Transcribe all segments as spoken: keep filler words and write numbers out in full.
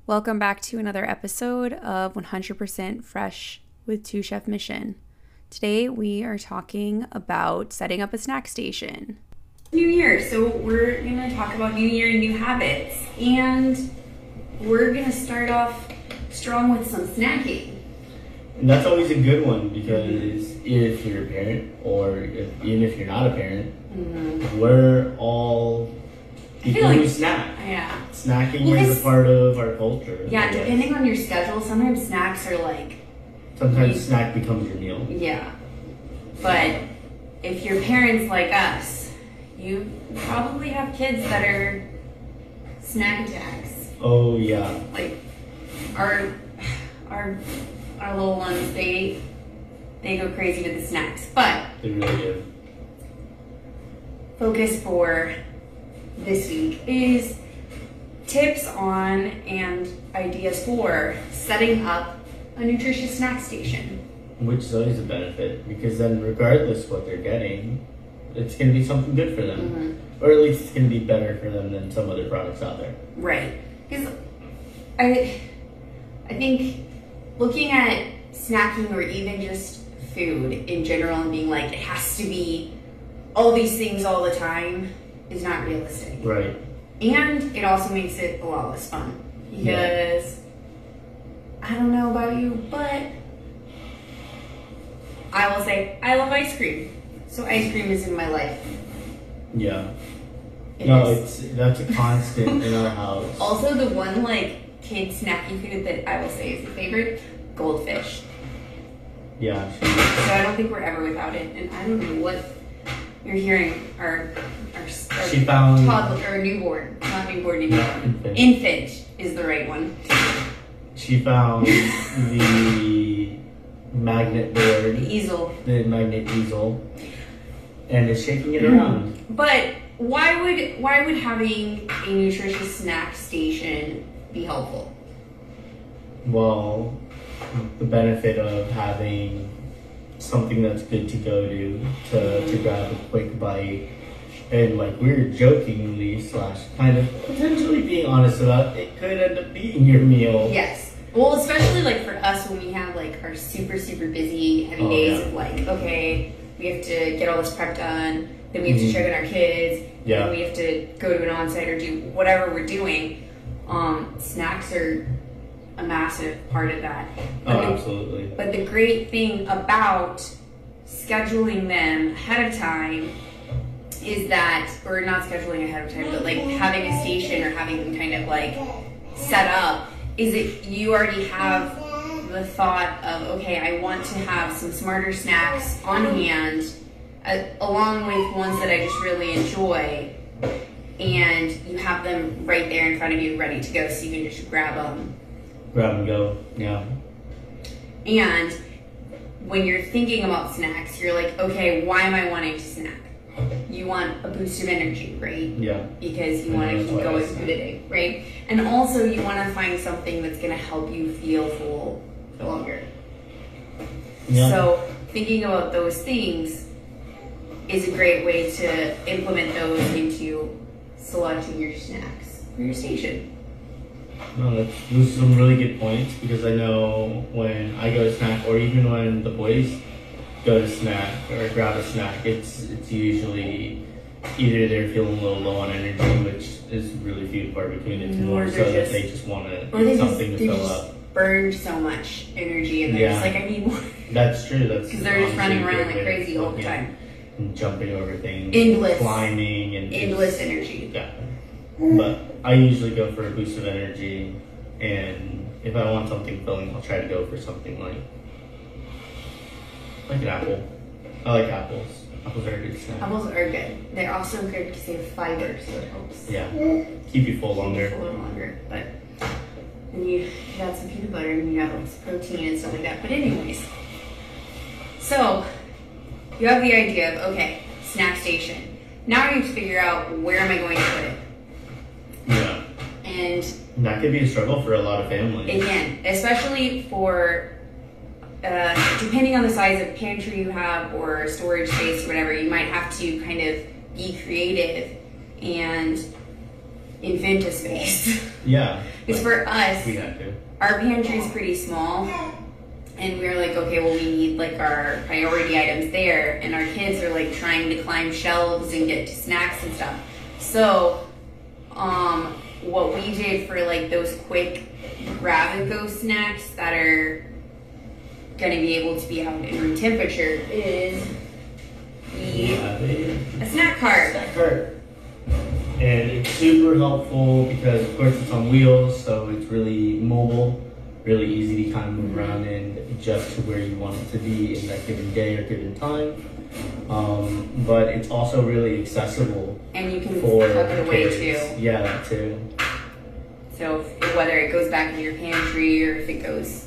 Welcome back to another episode of one hundred percent Fresh with Two Chef Mission. Today we are talking about setting up a snack station. New Year, so we're going to talk about New Year and new habits. And we're going to start off strong with some snacking. And that's always a good one because if you're a parent or if, even if you're not a parent, mm-hmm. we're all people like, who snack. Yeah. Snacking well, is a part of our culture. Yeah, depending on your schedule, sometimes snacks are like... Sometimes you, snack becomes your meal. Yeah. But if your parents like us, you probably have kids that are snack attacks. Oh, yeah. Like, our, our, our little ones, they, they go crazy with the snacks. But... They really do. Focus for this week is tips on and ideas for setting up a nutritious snack station. Which is always a benefit because then regardless what they're getting, it's going to be something good for them. Mm-hmm. Or at least it's going to be better for them than some other products out there. Right. Because I, I think looking at snacking or even just food in general and being like it has to be all these things all the time is not realistic. Right. And it also makes it a lot less fun. Because, yeah. I don't know about you, but I will say, I love ice cream. So ice cream is in my life. Yeah. It no, is. it's that's a constant in our house. Also, the one, like, kid snacky food that I will say is a favorite, goldfish. Yeah. So I don't think we're ever without it. And I don't know what... You're hearing our, our, our she found toddler or newborn, not newborn anymore. Infant. Infant is the right one. She found the magnet board, the easel, the magnet easel, and is shaking it around. But why would why would having a nutritious snack station be helpful? Well, the benefit of having something that's good to go to, to, to grab a quick bite, and like we were jokingly slash kind of potentially being honest about it could end up being your meal. Yes. Well, especially like for us when we have like our super super busy heavy oh, days yeah. of like okay we have to get all this prep done, then we have mm-hmm. to check on our kids, yeah. then we have to go to an on-site or do whatever we're doing. Um, snacks are a massive part of that. But oh, the, absolutely. But the great thing about scheduling them ahead of time is that, or not scheduling ahead of time, but like having a station or having them kind of like set up, is that you already have the thought of, okay, I want to have some smarter snacks on hand, uh, along with ones that I just really enjoy, and you have them right there in front of you ready to go so you can just grab them. Grab and go, yeah. And when you're thinking about snacks, you're like, okay, why am I wanting to snack? You want a boost of energy, right? Yeah. Because you want to keep going through the day, right? And also you want to find something that's going to help you feel full for longer. Yeah. So thinking about those things is a great way to implement those into selecting your snacks for your station. No, that's, those are some really good points because I know when I go to snack or even when the boys go to snack or grab a snack, it's it's usually either they're feeling a little low on energy, which is really few and far between. It's more so just, that they just want to get something just, to fill just up. Burned so much energy and they're yeah. just like, I need more. That's true. That's because they're just running around like crazy all the time. And jumping over things. Endless. Climbing. and Endless energy. Yeah. But I usually go for a boost of energy, and if I want something filling, I'll try to go for something like like an apple. I like apples. Apples are a good snack. Apples are good. They're also good because they have fiber, so it helps. Yeah, keep you full longer. Keep you full longer, but then you, you add some peanut butter and you have like protein and stuff like that. But anyways, so you have the idea of okay, snack station. Now you have to figure out where am I going to put it. Yeah. And that could be a struggle for a lot of families. Again, especially for, uh, depending on the size of pantry you have or storage space or whatever, you might have to kind of be creative and invent a space. Yeah. Because like, for us, we have to. our pantry is pretty small, and we were like, okay, well, we need like our priority items there, and our kids are like trying to climb shelves and get to snacks and stuff. So, um, what we did for like those quick grab and go snacks that are going to be able to be out in room temperature is the a snack cart. Snack cart. And it's super helpful because, of course, it's on wheels, so it's really mobile, really easy to kind of move around and adjust to where you want it to be in that given day or given time. Um, but it's also really accessible. And you can for tuck it away kids. too. Yeah, that too. So if, whether it goes back in your pantry or if it goes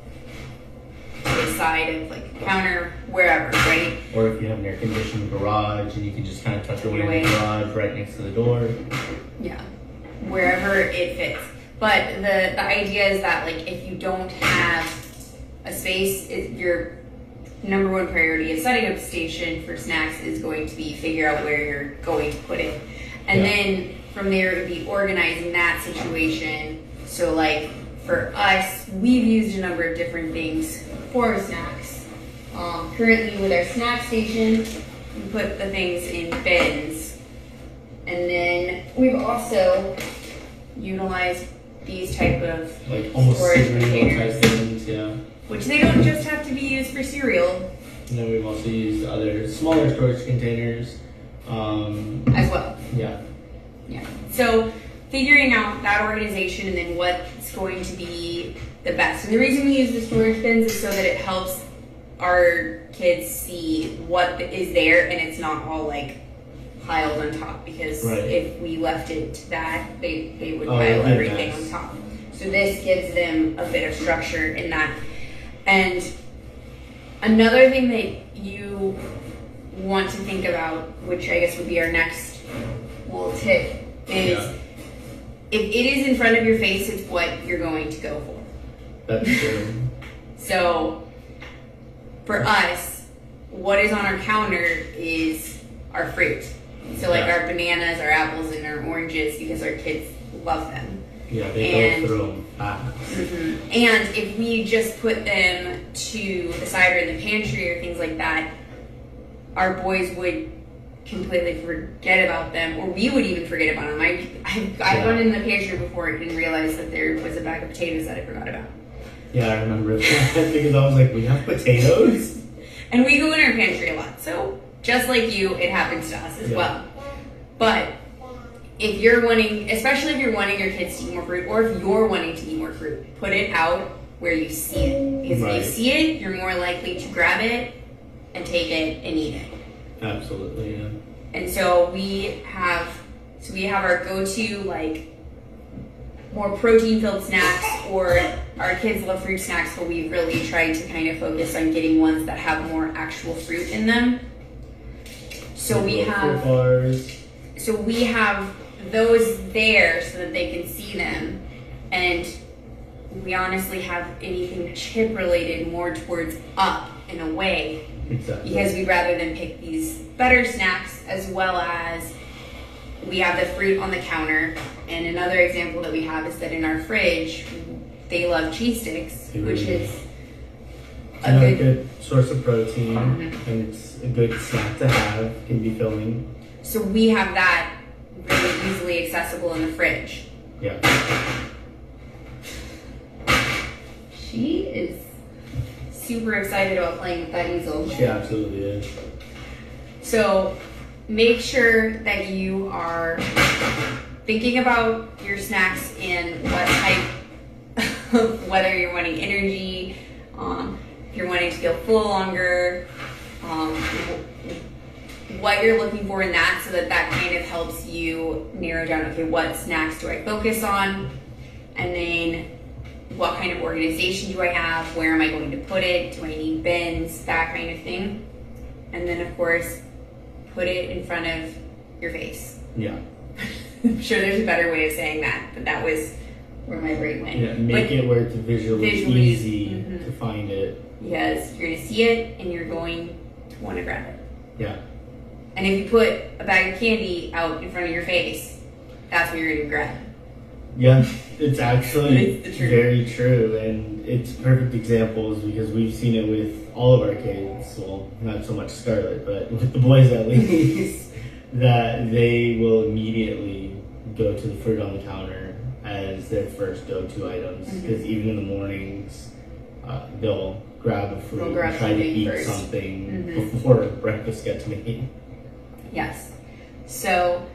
to the side of like a counter, wherever, right? Or if you have an air conditioned garage and you can just kind of tuck it away in Away. the garage right next to the door. Yeah, wherever it fits. But the, the idea is that like if you don't have a space, it, your number one priority of setting up a station for snacks is going to be figure out where you're going to put it. And Yeah. then from there it would be organizing that situation. So like for us, we've used a number of different things for snacks. Um, currently with our snack station, we put the things in bins. And then we've also utilized these type of Like almost storage cereal containers, type things, yeah. which they don't just have to be used for cereal And then we've also used other smaller storage containers. Um, as well. yeah. Yeah. So figuring out that organization and then what's going to be the best. And the reason we use the storage bins is so that it helps our kids see what is there and it's not all like piled on top, because Right. if we left it to that, they, they would Oh, it pile would be a everything mess. on top. So this gives them a bit of structure in that. And another thing that you want to think about, which I guess would be our next little tip, is Yeah. if it is in front of your face, it's what you're going to go for. That's true. So for us, what is on our counter is our fruit. So like Yeah. our bananas, our apples, and our oranges, because our kids love them. Yeah, they And- go through them fast. Mhm. And if we just put them to the side or in the pantry or things like that, our boys would completely forget about them, or we would even forget about them. I, I've, I've Yeah. gone in the pantry before and didn't realize that there was a bag of potatoes that I forgot about. Yeah, I remember that because I was like, we have potatoes? And we go in our pantry a lot, so just like you, it happens to us as Yeah. well. But if you're wanting, especially if you're wanting your kids to eat more fruit, or if you're wanting to eat more fruit, put it out where you see it. Because Right. if you see it, you're more likely to grab it and take it and eat it. Absolutely, yeah. And so we have, so we have our go-to like more protein-filled snacks, or our kids love fruit snacks, but we've really tried to kind of focus on getting ones that have more actual fruit in them. So we Little have, fruit bars. so we have those there so that they can see them, and we honestly have anything chip related more towards up and away, Exactly. because we'd rather them pick these better snacks, as well as we have the fruit on the counter. And another example that we have is that in our fridge, they love cheese sticks, which is a Another good, good source of protein, Mhm. and it's a good snack to have. Can be filling. so we have that really easily accessible in the fridge. Yeah. She is super excited about playing with that easel. She absolutely is. So make sure that you are thinking about your snacks and what type, whether you're wanting energy, um, if you're wanting to feel full longer, um, what you're looking for in that, so that that kind of helps you narrow down, okay, what snacks do I focus on? And then what kind of organization do I have? Where am I going to put it? Do I need bins? That kind of thing. And then, of course, put it in front of your face. Yeah. I'm sure there's a better way of saying that, but that was where my brain went. Yeah. Make But- it where it's visually, Visually, easy mhm. to find it. Because you're going to see it and you're going to want to grab it. Yeah. And if you put a bag of candy out in front of your face that's what you're gonna regret. Yeah, it's actually It's the truth. very true, and it's perfect examples because we've seen it with all of our kids. Well, not so much Scarlett, but with the boys at least, that they will immediately go to the fruit on the counter as their first go-to items. Because mm-hmm. even in the mornings, uh, they'll grab a fruit They'll grab and try to eat first. something Mm-hmm. before breakfast gets made. Yes. So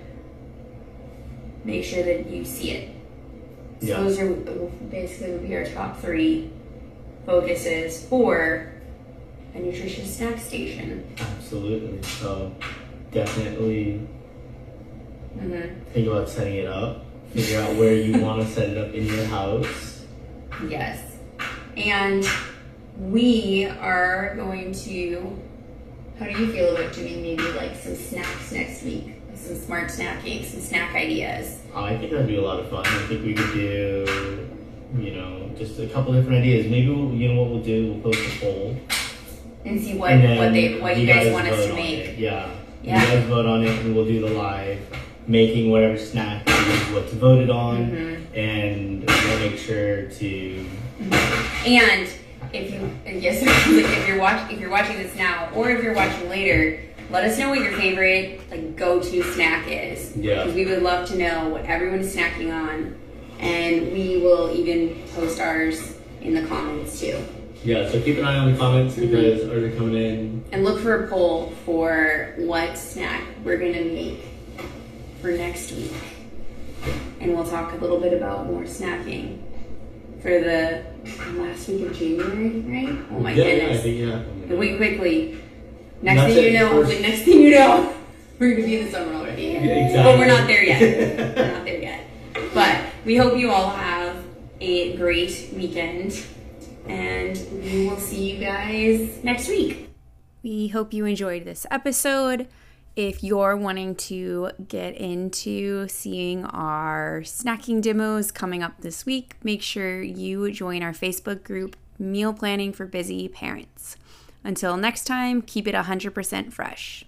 make sure that you see it. So Yeah. those are basically would be our top three focuses for a nutritious snack station. Absolutely. So definitely Mm-hmm. think about setting it up. Figure out where you want to set it up in your house. Yes. And we are going to, how do you feel about doing maybe like some snacks next week? Some smart snacking, some snack ideas. I think that'd be a lot of fun. I think we could do, you know, just a couple different ideas. Maybe we'll, you know what we'll do? We'll post a poll And see what, and then what they what you guys, want us vote to on make. it. Yeah. Yeah. You guys vote on it, and we'll do the live making whatever snack is what's voted on, Mm-hmm. and we'll make sure to. And if you and yes, like if you're watching if you're watching this now or if you're watching later, let us know what your favorite like go-to snack is. Yeah. Because we would love to know what everyone is snacking on, and we will even post ours in the comments too. Yeah, so keep an eye on the comments because ours are coming in. And look for a poll for what snack we're gonna make for next week. And we'll talk a little bit about more snacking for the last week of January, right? Oh my yeah, goodness. Yeah, I think, yeah. Wait quickly. Next That's thing you it, know, first- the next thing you know, we're gonna be in the summer already. Exactly. But we're not there yet. We're not there yet. But we hope you all have a great weekend, and we will see you guys next week. We hope you enjoyed this episode. If you're wanting to get into seeing our snacking demos coming up this week, make sure you join our Facebook group, Meal Planning for Busy Parents. Until next time, keep it one hundred percent fresh.